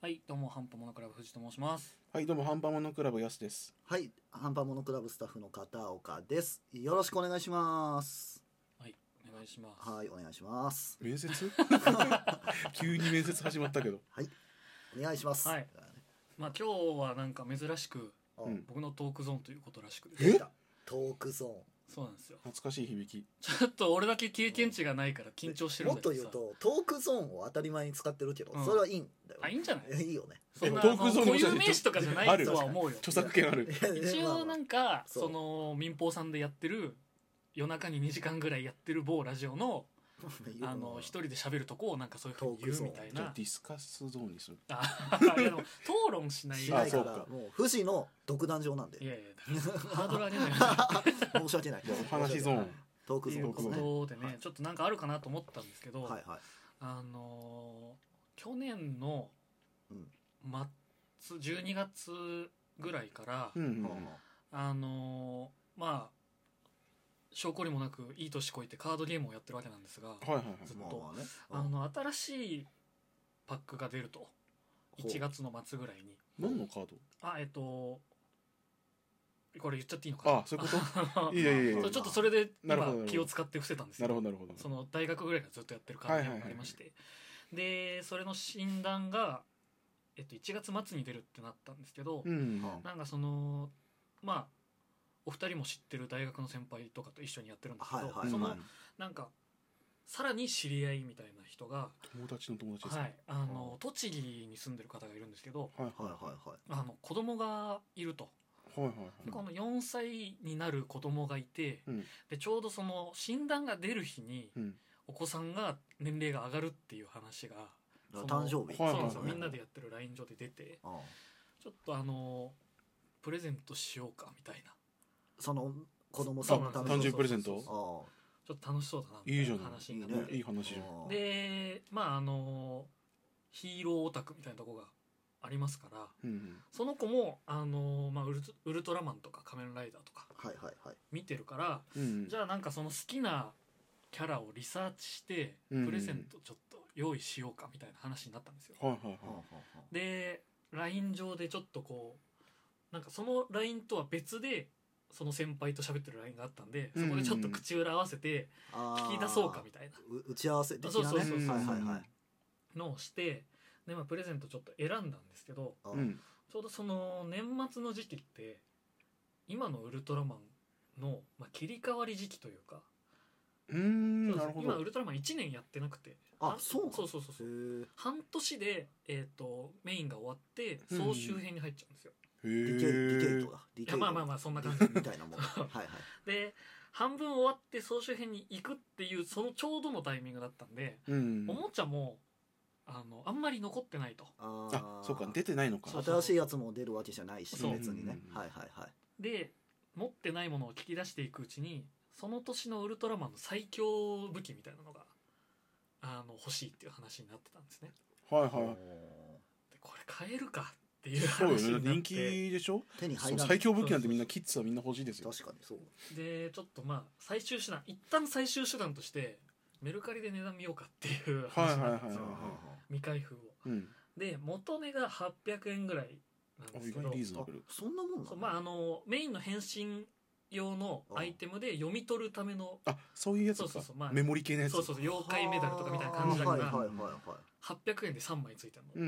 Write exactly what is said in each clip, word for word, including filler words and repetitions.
はい、どうもハンパモノクラブ藤と申します。 はい、どうもハンパモノクラブやすです。 はい、ハンパモノクラブスタッフの片岡です。よろしくお願いします。 はい、お願いします。 はい、お願いします。 面接急に面接始まったけど。 はい、お願いします。 はい。まあ今日はなんか珍しく、うん、僕のトークゾーンということらしくです。 え？トークゾーン。 そうなんですよ。 懐かしい響き。 ちょっと俺だけ経験値がないから緊張してるんだけどさ。 もっと言うとトークゾーンを当たり前に使ってるけど、うん、それはいいんだよ、ね。 あ、いいんじゃない？ いいよね。 そんなトークゾーン固有名詞とかじゃないとは思うよ。 著作権ある。 一応なんかその民放さんでやってる夜中ににじかんぐらいやってる某ラジオのあの一人で喋るとこをなんかそういう風に言うみたいな。 ディスカスゾーンにする。 あ、いやでも討論しない。 しないからもう富士の独壇場なんで。 いやいやハードル上げない。 申し訳ない。 お話ゾーン。 トークゾーンということでね、 はい、 ちょっとなんかあるかなと思ったんですけど、 はいはい、 あのー、去年の末じゅうにがつぐらいから、 うんうん、 あのー、まあ証拠りもなくいい年こいてカードゲームをやってるわけなんですが、 はいはいはい、 ずっと、まあね、あの新しいパックが出るといちがつの末ぐらいに。 何のカード？ あ、えっとこれ言っちゃっていいのかな。 あ、そういうこといやいやいや、 ちょっとそれで今気を使って伏せたんですよ。 なるほどなるほど。 その大学ぐらいからずっとやってるカードゲームがありまして、はいはいはい、でそれの診断が、えっと、いちがつ末に出るってなったんですけど、 うん、 なんかそのまあお二人も知ってる大学の先輩とかと一緒にやってるんですけど、はいはいはい、そのなんかさらに知り合いみたいな人が友達の友達ですか、 はい、あの栃木に住んでる方がいるんですけど、 はいはいはいはい、 あの子供がいると。 はいはいはい、 このよんさいになる子供がいて、うん、でちょうどその診断が出る日に、うん、お子さんが年齢が上がるっていう話が誕生日そうなんですよ、みんなでやってる ライン 上で出て、ああちょっとあのプレゼントしようかみたいな、 その子供さんの誕生日プレゼント、 ちょっと楽しそうだなみたいな話になって、 いい話じゃん。 でまああのヒーローオタクみたいなとこがありますから、うんうん、その子も、あのーまあ、ウルト、ウルトラマンとか仮面ライダーとか見てるから、はいはいはい、じゃあなんかその好きなキャラをリサーチしてプレゼントちょっと用意しようかみたいな話になったんですよ、うんうん、で ライン 上でちょっとこうなんかその ライン とは別でその先輩と喋ってる ライン があったんで、そこでちょっと口裏合わせて聞き出そうかみたいな、 打ち合わせ的なね、 そうそうそうそう、 はいはいはい、 のをしてで、まあ、プレゼントちょっと選んだんですけど、 うん、 ちょうどその年末の時期って今のウルトラマンの、まあ、切り替わり時期というか、 うーん、なるほど。 今ウルトラマンいちねんやってなくて、 あ、そうそうそうそうそう、半年で、えー、とメインが終わって総集編に入っちゃうんですよ、 うん、 ディケイディケイトだディケイト、 まあまあまあそんな感じみたいなものはいはい、 で半分終わって総集編に行くっていうそのちょうどのタイミングだったんで、うん、おもちゃもあのあんまり残ってないと。 ああ、そうか、出てないのか。 新しいやつも出るわけじゃないし、別にね、はいはいはい。 で持ってないものを聞き出していくうちにその年のウルトラマンの最強武器みたいなのがあの欲しいっていう話になってたんですね。 はいはい。 でこれ買えるかっていう話になって、そうよね、 人気でしょ。 手に入らない。 最強武器なんてみんなキッズはみんな欲しいですよ。 確かにそう。 でちょっとまあ最終手段一旦最終手段としてメルカリで値段見ようかっていう話なんですよ、未開封を、うん、で元値がはっぴゃくえんぐらいなんですけど、 リーズナブル、 そんなもんなの、 まあ、あのメインの変身用のアイテムで読み取るための、 あ、そういうやつか、そうそうそう、まあ、メモリ系のやつ、 そうそうそう、妖怪メダルとかみたいな感じだから、 はいはいはいはい、 はっぴゃくえんでさんまいついてるの、 うん、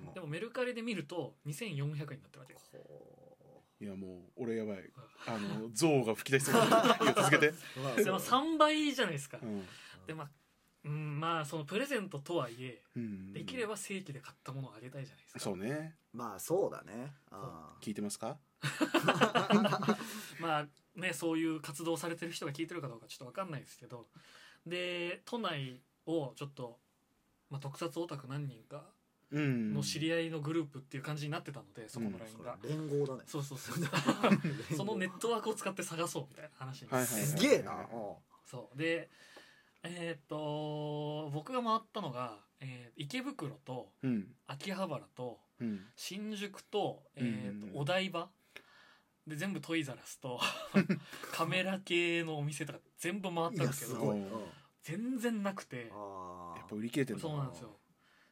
でもメルカリで見るとにせんよんひゃくえんになってるわけです。 いやもう俺やばい、あの象が吹き出しそうな続けてでもさんばいじゃないですか、うん、でまあうん、まあそのプレゼントとはいえ、うん、できれば正規で買ったものをあげたいじゃないですか。 そうね、 まあそうだね、あ聞いてますかまあね、そういう活動されてる人が聞いてるかどうかちょっと分かんないですけど、で都内をちょっと、まあ、特撮オタク何人かの知り合いのグループっていう感じになってたので、そこの ライン が、 うん、連合だね。 そうそうそうそのネットワークを使って探そうみたいな話に、 はいはいはい、すげえな。 そうでえー、と僕が回ったのが、えー、池袋と秋葉原と新宿と、えー、とお台場で全部トイザラスとカメラ系のお店とか全部回ったんですけど、全然なくて、 やっぱ売り切れてるんだ。 そうなんですよ。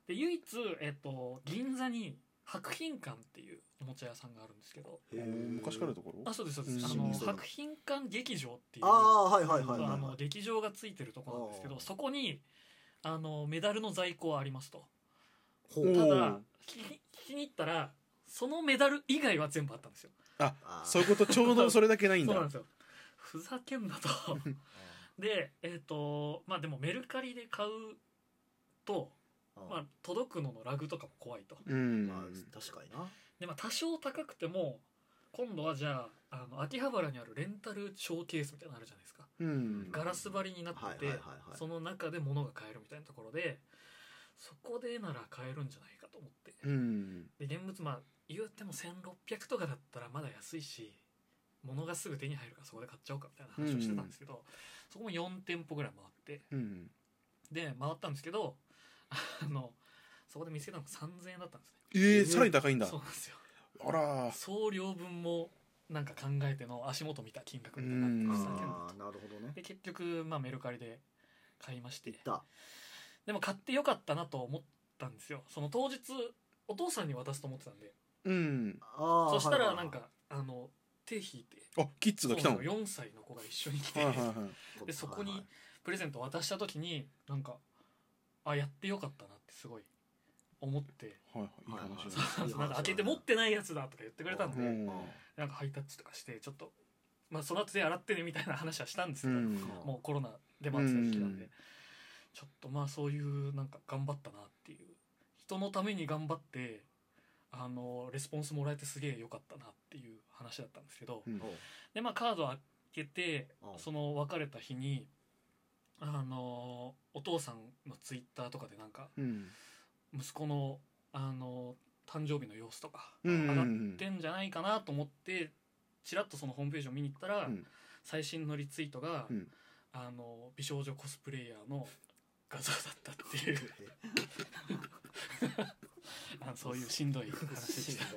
で唯一、えっと、銀座に博品館っていうおもちゃ屋さんがあるんですけど、 昔からのところ？ あ、そうですそうです。あの博品館劇場っていう、 ああ、はいはいはいはい、 あの劇場がついてるところなんですけど、そこにあのメダルの在庫はありますと。ただ聞きに行ったらそのメダル以外は全部あったんですよ。 あ、そういうこと。ちょうどそれだけないんだ。 そうなんですよ。ふざけんなとで、えっとまあでもメルカリで買うと、まあ、届くののラグとかも怖いと。 うん、まあ、確かにな。 で、まあ、多少高くても今度はじゃあ、あの秋葉原にあるレンタルショーケースみたいなのあるじゃないですか、うん、ガラス張りになってて、その中で物が買えるみたいなところで、そこでなら買えるんじゃないかと思って、うん、で現物まあ言ってもせんろっぴゃくとかだったらまだ安いし、物がすぐ手に入るからそこで買っちゃおうかみたいな話をしてたんですけど、うん、そこもよん店舗ぐらい回って、うん、で回ったんですけど、あのそこで見つけたのがさんぜんえんだったんですね。 えー、さらに高いんだ。 そうなんですよ。 あら、 送料分もなんか考えての足元見た金額みたいになって、 あー、なるほどね。 で結局、まあ、メルカリで買いまして、でも買ってよかったなと思ったんですよ。その当日お父さんに渡すと思ってたんで、うん、あそしたらなんか、はいはい、あの手引いて、 あ、キッズが来たの。 よんさいの子が一緒に来て、はいはいはい、でそこにプレゼント渡した時になんか、あ、やってよかったなってすごい思って、はいはい、いい話だ、なんか開けて持ってないやつだとか言ってくれたんで、なんかハイタッチとかしてちょっと、まあ、その後で洗ってねみたいな話はしたんですけど、うん、もうコロナ出回ってた時期なんで、うん、ちょっとまあそういうなんか頑張ったなっていう、人のために頑張ってあのレスポンスもらえてすげえ良かったなっていう話だったんですけど、うん、でまあカード開けてその別れた日にあのお父さんのツイッターとかでなんか、うん、息子のあの誕生日の様子とか上がってんじゃないかなと思ってちらっとそのホームページを見に行ったら、うん、最新のリツイートが、うん、あの美少女コスプレイヤーの画像だったっていうあのそういうしんどい話でした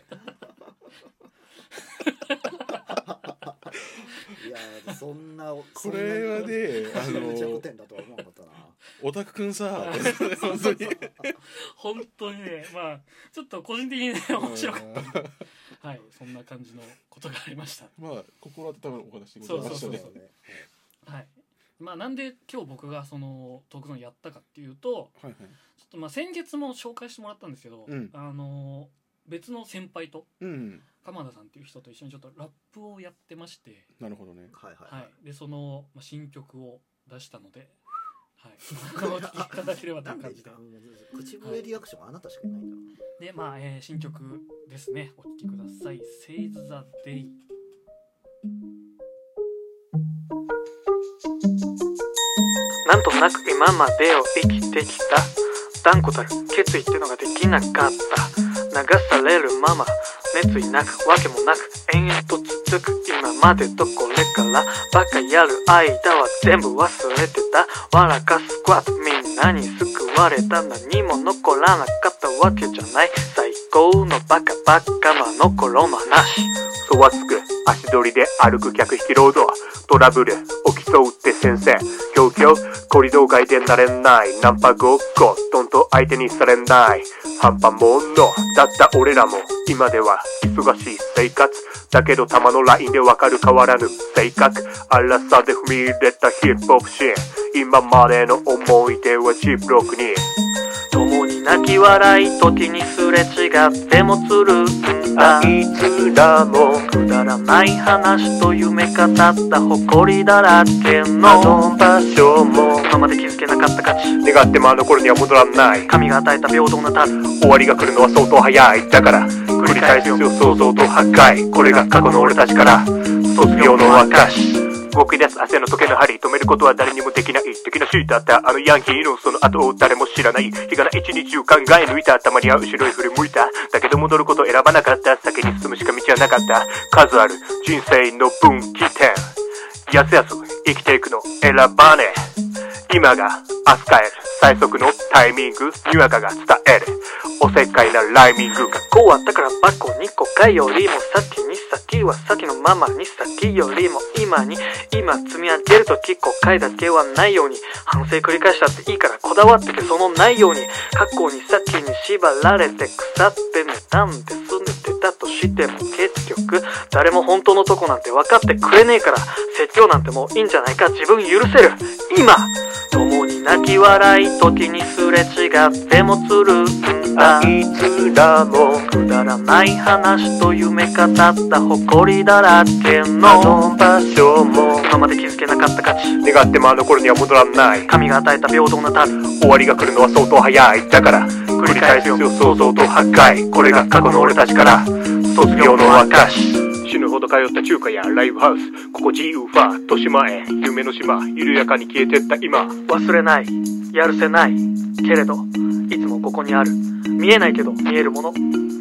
いやそんなこれはね、あの弱点だとは思わなかったな。 オタクくんさ本当に本当にね、まあちょっと個人的にね面白かったはい、そんな感じのことがありました。 まあ心温まるお話でございましたね。 はい、まあなんで今日僕がそのトークゾーンやったかっていうと、はいはい、ちょっとまあ先月も紹介してもらったんですけど、うん、あの別の先輩と、うん、鎌田さんっていう人と一緒にちょっとラップをやってまして、 なるほどね、 はいはいはい、でその、まあ、新曲を出したので、はい、お聞きいただければという感じで口笛リアクション、はい、あなたしかいないんだ。 でまあ、えー、新曲ですね、お聴きください。 Seize the Day。なんとなく今までを生きてきた断固たる決意ってのができなかった。流されるまま熱意なくわけもなく延々と続く今までとこれからバカやる間は全部忘れてた。笑かすスクワットみんなに救われた。何も残らなかったわけじゃない。最高のバカバカのあの頃の話。 そわつく足取りで歩く客引きロード。トラブル起きそうって先生。ひょうひょうコリドー外でなれない。ナンパごっこどんと相手にされない。半端もんのだった俺らも今では忙しい生活だけどたまのラインでわかる変わらぬ性格。荒さで踏み入れたヒップホップシーン。今までの思い出はジップロックに共に泣き笑い時にすれ違ってもつるんだ。 あいつらもくだらない話と夢語った誇りだらけのあの場所も今まで気づけなかった価値。 願ってもあの頃には戻らない神が与えた平等なタル。 終わりが来るのは相当早い。だから繰り返すよ想像と破壊。これが過去の俺たちから卒業の証。動き出す汗の時計の針止めることは誰にもできない。敵のシートあったあのヤンキーのその後を誰も知らない。日がな一日中考え抜いた。たまには後ろへ振り向いた。だけど戻ること選ばなかった。先に進むしか道はなかった。数ある人生の分岐点。やすやす生きていくの選ばねえ。今が明日帰る最速のタイミングにわかが伝えるおせっかいなライミングがこうあったからバコにこかよりも先に先は先のままに先よりも今に今積み上げるとき後悔だけはないように反省繰り返したっていいからこだわってけそのないように過去に先に縛られて腐ってねなんで拗ねてたとしても結局誰も本当のとこなんて分かってくれねえから説教なんてもういいんじゃないか自分許せる今共に泣き笑い時にすれ違ってもつるんだあいつらもくだらない話と夢語った誇りだらけあのの場所も今まで気づけなかった価値願ってもあの頃には戻らない神が与えた平等な旅終わりが来るのは相当早いだから繰り返すよ想像と破壊これが過去の俺たちから卒業の証死ぬほど通った中華やライブハウスここ自由ファー豊島へ夢の島緩やかに消えてった今忘れないやるせないけれどいつもここにある見えないけど見えるもの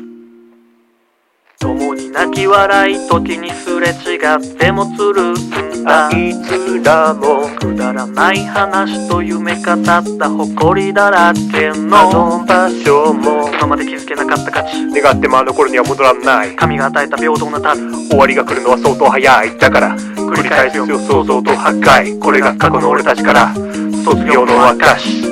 共に泣き笑い時にすれ違ってもつるんだあいつらもくだらない話と夢語った誇りだらけあのの場所も今まで気づけなかった価値願ってもあの頃には戻らない神が与えた平等な旅終わりが来るのは相当早いだから繰り返すよ想像と破壊これが過去の俺たちから卒業の証